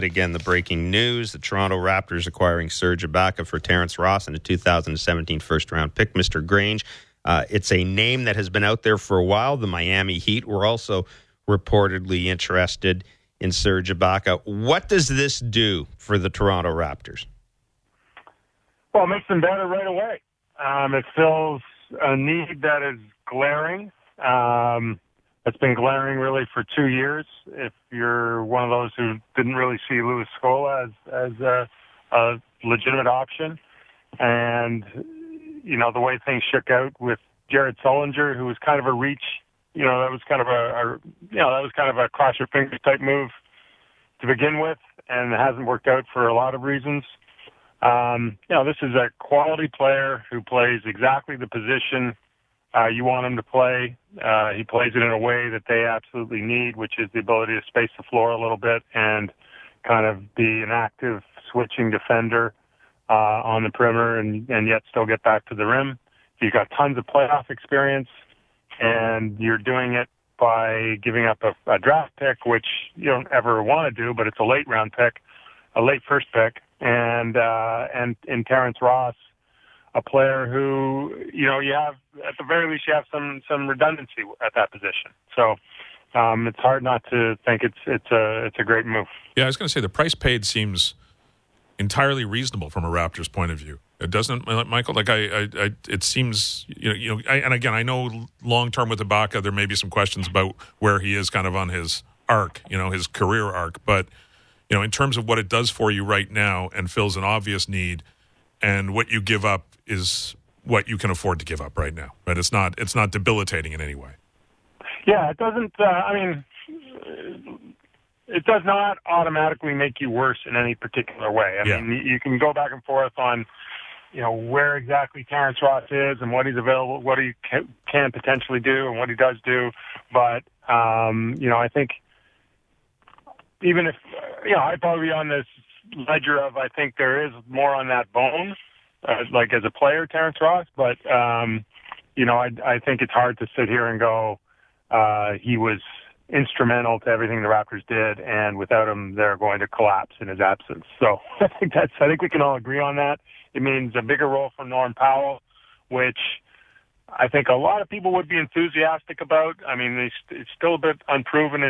Again, the breaking news, the Toronto Raptors acquiring Serge Ibaka for Terrence Ross and a 2017 first-round pick. Mr. Grange, it's a name that has been out there for a while. The Miami Heat were also reportedly interested in Serge Ibaka. What does this do for the Toronto Raptors? Well, it makes them better right away. It fills a need that is glaring. It's been glaring really for 2 years. If you're one of those who didn't really see Louis Scola as a legitimate option, and the way things shook out with Jared Sullinger, who was kind of a reach, that was kind of a cross your fingers type move to begin with, and it hasn't worked out for a lot of reasons. This is a quality player who plays exactly the position you want him to play. He plays it in a way that they absolutely need, which is the ability to space the floor a little bit and kind of be an active switching defender on the perimeter and yet still get back to the rim. You've got tons of playoff experience, and you're doing it by giving up a draft pick, which you don't ever want to do, but it's a late round pick, a late first pick, and in Terrence Ross, a player who, you have, at the very least, you have some redundancy at that position. So it's hard not to think it's a great move. Yeah, I was going to say the price paid seems entirely reasonable from a Raptors point of view. It doesn't, Michael. Like it seems, and again, I know long term with Ibaka, there may be some questions about where he is kind of on his arc, his career arc. But in terms of what it does for you right now and fills an obvious need, and what you give up is what you can afford to give up right now. Right? It's not debilitating in any way. Yeah, it doesn't. It does not automatically make you worse in any particular way. I mean, you can go back and forth on, where exactly Terrence Ross is and what he's available, what he can potentially do and what he does do. But, I think even if, I'd probably be on this ledger of, I think there is more on that bone, like as a player, Terrence Ross. But, I think it's hard to sit here and go, he was instrumental to everything the Raptors did, and without him, they're going to collapse in his absence. So I think we can all agree on that. It means a bigger role for Norm Powell, which I think a lot of people would be enthusiastic about. I mean, it's still a bit unproven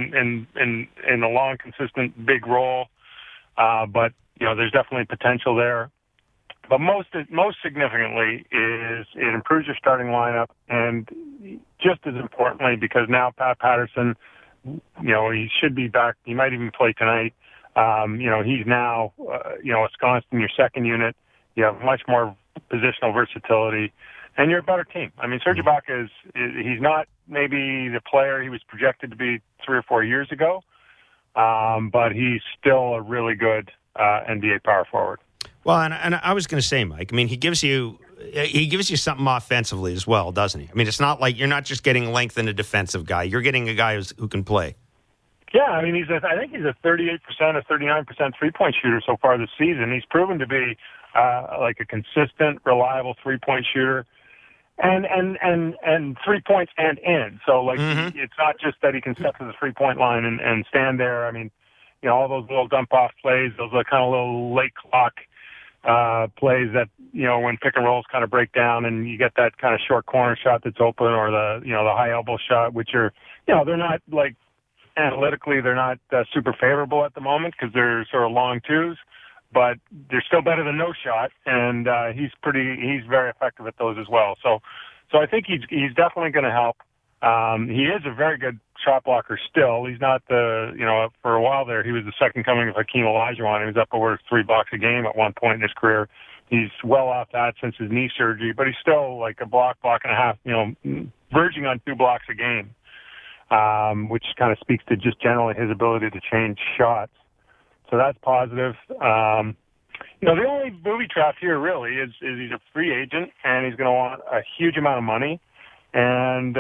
in a long, consistent big role, but there's definitely potential there. But most significantly is it improves your starting lineup, and just as importantly, because now Pat Patterson, he should be back. He might even play tonight. He's now, ensconced in your second unit. You have much more positional versatility, and you're a better team. I mean, Serge Ibaka he's not maybe the player he was projected to be 3 or 4 years ago, but he's still a really good NBA power forward. Well, and I was going to say, Mike, I mean, he gives you something offensively as well, doesn't he? I mean, it's not like you're not just getting length in a defensive guy. You're getting a guy who can play. Yeah, I mean, I think he's a 38% or 39% three-point shooter so far this season. He's proven to be like a consistent, reliable three-point shooter, and 3 points and in. So, It's not just that he can step to the three-point line and stand there. I mean, all those little dump-off plays, those are kind of little late clock plays that, when pick and rolls kind of break down and you get that kind of short corner shot that's open, or the high elbow shot, which are, they're not like analytically, they're not super favorable at the moment because they're sort of long twos, but they're still better than no shot. And, he's very effective at those as well. So I think he's definitely going to help. He is a very good shot blocker still. He's not for a while there, he was the second coming of Hakeem Olajuwon. He was up over 3 blocks a game at one point in his career. He's well off that since his knee surgery, but he's still like a block and a half, verging on 2 blocks a game, which kind of speaks to just generally his ability to change shots. So that's positive. The only booby trap here really is he's a free agent and he's going to want a huge amount of money. And,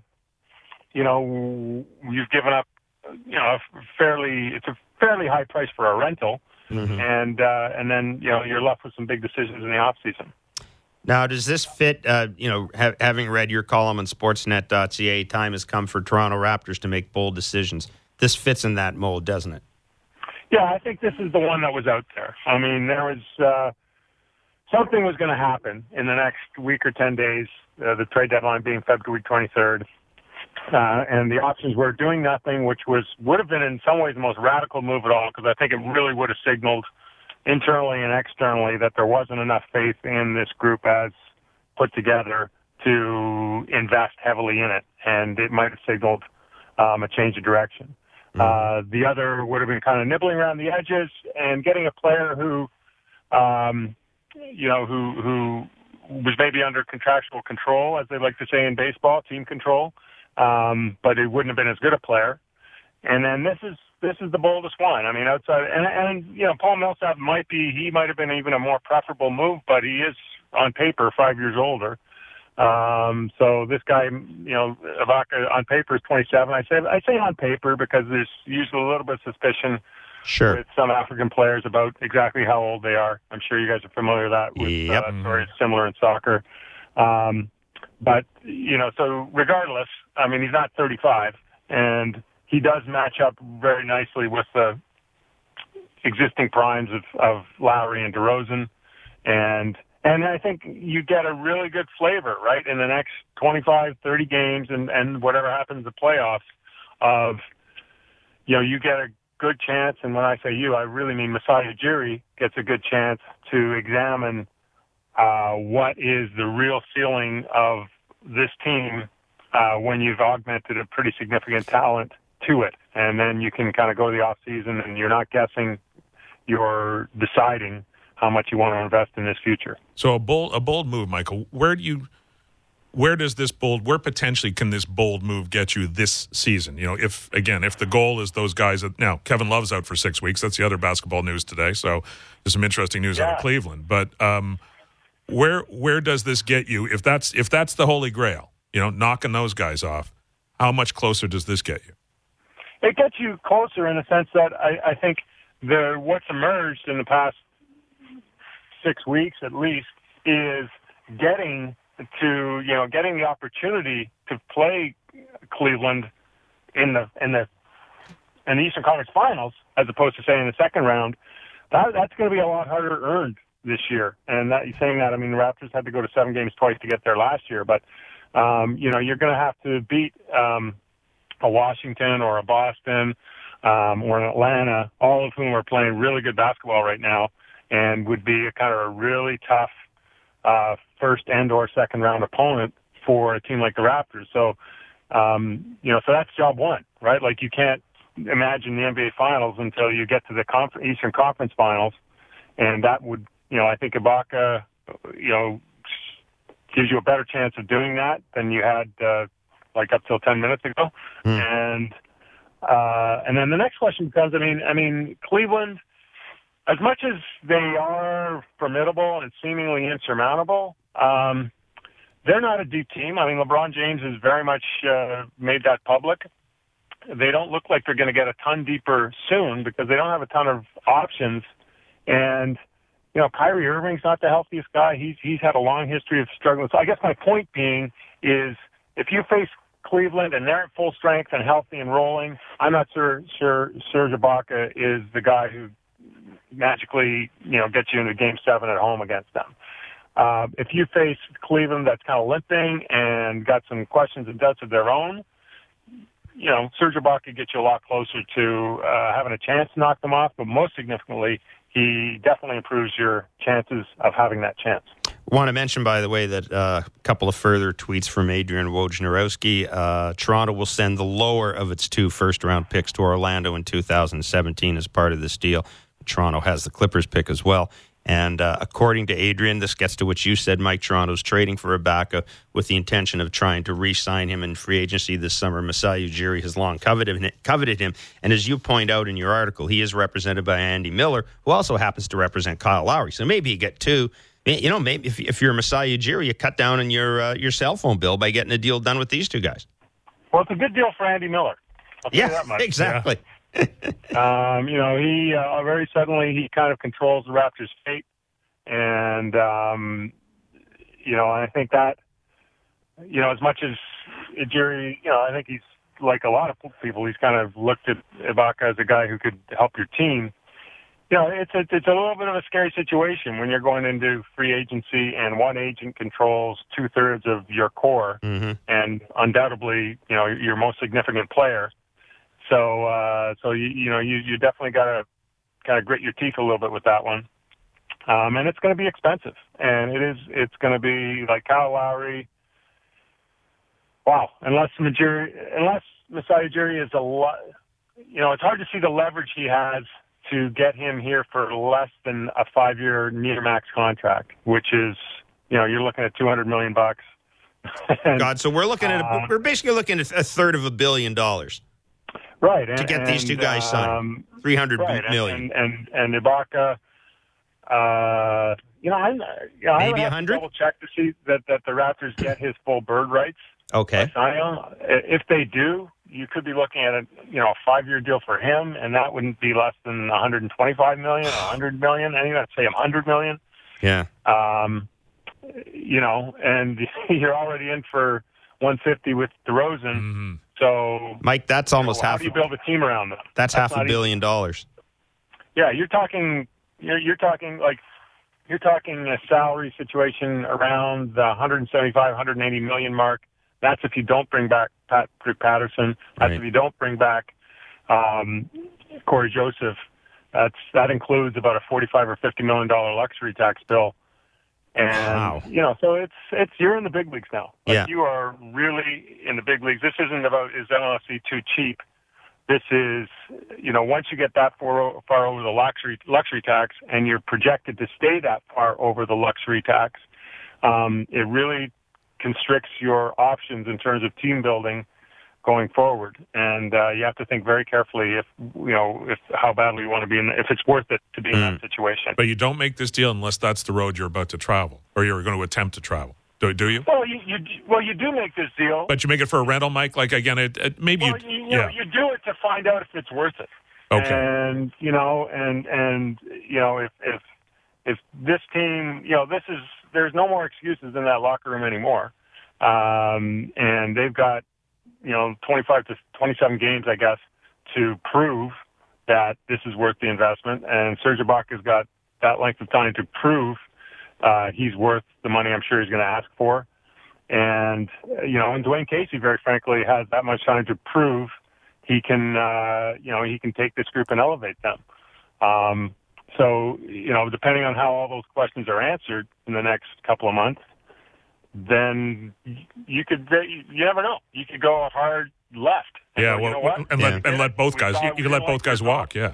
you've given up, it's a fairly high price for a rental. Mm-hmm. And then, you're left with some big decisions in the off season. Now, does this fit, having read your column on sportsnet.ca, time has come for Toronto Raptors to make bold decisions. This fits in that mold, doesn't it? Yeah, I think this is the one that was out there. I mean, there was something was going to happen in the next week or 10 days, the trade deadline being February 23rd. And the options were doing nothing, which would have been in some ways the most radical move at all, because I think it really would have signaled internally and externally that there wasn't enough faith in this group as put together to invest heavily in it. And it might have signaled a change of direction. The other would have been kind of nibbling around the edges and getting a player who was maybe under contractual control, as they like to say in baseball, team control, but it wouldn't have been as good a player. And then this is the boldest one. I mean, outside and Paul Millsap might have been even a more preferable move, but he is on paper 5 years older. So this guy, Ibaka on paper is 27. I say on paper because there's usually a little bit of suspicion with some African players about exactly how old they are. I'm sure you guys are familiar with that. Story is similar in soccer. But, so regardless, I mean, he's not 35, and he does match up very nicely with the existing primes of Lowry and DeRozan. And I think you get a really good flavor, right, in the next 25, 30 games and whatever happens in the playoffs of, you get a good chance, and when I say you, I really mean Masai Ujiri gets a good chance to examine what is the real ceiling of this team when you've augmented a pretty significant talent to it. And then you can kind of go to the off season and you're not guessing, you're deciding how much you want to invest in this future. So a bold move, Michael. Where potentially can this bold move get you this season? If the goal is those guys now Kevin Love's out for 6 weeks. That's the other basketball news today. So there's some interesting news out of Cleveland. But where does this get you? If that's the holy grail, knocking those guys off, how much closer does this get you? It gets you closer in the sense that I think what's emerged in the past 6 weeks at least is getting the opportunity to play Cleveland in the Eastern Conference Finals as opposed to say in the second round. That's going to be a lot harder earned this year. And saying that, I mean, the Raptors had to go to 7 games twice to get there last year, but you're going to have to beat a Washington or a Boston or an Atlanta, all of whom are playing really good basketball right now, and would be a really tough first and or second round opponent for a team like the Raptors. So, so that's job one, right? Like you can't imagine the NBA Finals until you get to the Eastern Conference Finals, and that would, I think Ibaka, gives you a better chance of doing that than you had up till 10 minutes ago. And then the next question becomes, I mean, Cleveland, as much as they are formidable and seemingly insurmountable, they're not a deep team. I mean, LeBron James has very much made that public. They don't look like they're going to get a ton deeper soon because they don't have a ton of options. And, Kyrie Irving's not the healthiest guy. He's had a long history of struggling. So I guess my point being is if you face Cleveland and they're at full strength and healthy and rolling, I'm not sure Serge Ibaka is the guy who magically, gets you into Game 7 at home against them. If you face Cleveland that's kind of limping and got some questions and doubts of their own, Serge Ibaka gets you a lot closer to having a chance to knock them off, but most significantly, he definitely improves your chances of having that chance. I want to mention, by the way, that a couple of further tweets from Adrian Wojnarowski. Toronto will send the lower of its 2 first-round picks to Orlando in 2017 as part of this deal. Toronto has the Clippers pick as well. And according to Adrian, this gets to what you said, Mike. Toronto's trading for Ibaka with the intention of trying to re-sign him in free agency this summer. Masai Ujiri has long coveted him. And as you point out in your article, he is represented by Andy Miller, who also happens to represent Kyle Lowry. So maybe you get 2. Maybe if you're Masai Ujiri, you cut down on your cell phone bill by getting a deal done with these 2 guys. Well, it's a good deal for Andy Miller. I'll tell you that much. Exactly. Yeah. He very suddenly he kind of controls the Raptors' fate, and I think that as much as Ujiri, I think he's like a lot of people. He's kind of looked at Ibaka as a guy who could help your team. It's a little bit of a scary situation when you're going into free agency and one agent controls 2/3 of your core, and undoubtedly, your most significant player. So you definitely got to kind of grit your teeth a little bit with that one, and it's going to be expensive, and it's going to be like Kyle Lowry. Wow, unless Masai Ujiri is a lot, it's hard to see the leverage he has to get him here for less than a 5-year near max contract, which is, you're looking at $200 million. God, so we're basically looking at $350 million. Right. To get these two guys signed. $300 million. And Ibaka, I maybe have 100? to double check to see that the Raptors get his full bird rights. Okay. If they do, you could be looking at a 5-year deal for him, and that wouldn't be less than $125 million or $100 million. I think I'd say $100 million. Yeah. And you're already in for $150 with DeRozan. Mm-hmm. So, Mike, that's almost half. How do you build a team around them? That's $500 million. Yeah, you're talking a salary situation around the 175, 180 million mark. That's if you don't bring back Patrick Patterson. That's if you don't bring back Corey Joseph. That includes about a $45 or $50 million luxury tax bill. And so it's you're in the big leagues now. You are really in the big leagues. This isn't about is MLSE too cheap. This is once you get that far over the luxury tax, and you're projected to stay that far over the luxury tax, it really constricts your options in terms of team building going forward. And you have to think very carefully if how badly you want to be if it's worth it to be in that situation. But you don't make this deal unless that's the road you're about to travel, or you're going to attempt to travel. Do you? Well, you do make this deal, but you make it for a rental, Mike. Like again, you do it to find out if it's worth it. Okay. And if this team, there's no more excuses in that locker room anymore. And they've got 25 to 27 games, I guess, to prove that this is worth the investment. And Serge Ibaka's got that length of time to prove he's worth the money I'm sure he's going to ask for. And, and Dwayne Casey, very frankly, has that much time to prove he can take this group and elevate them. So, depending on how all those questions are answered in the next couple of months, then you never know. You could go a hard left. And let both guys. You can let both guys walk. Yeah.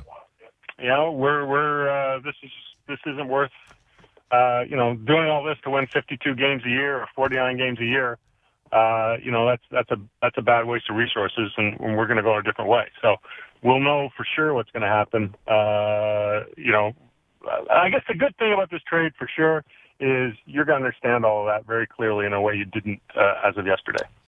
This isn't worth. Doing all this to win 52 games a year or 49 games a year. That's a bad waste of resources, and we're going to go a different way. So we'll know for sure what's going to happen. I guess the good thing about this trade for sure is you're going to understand all of that very clearly in a way you didn't as of yesterday.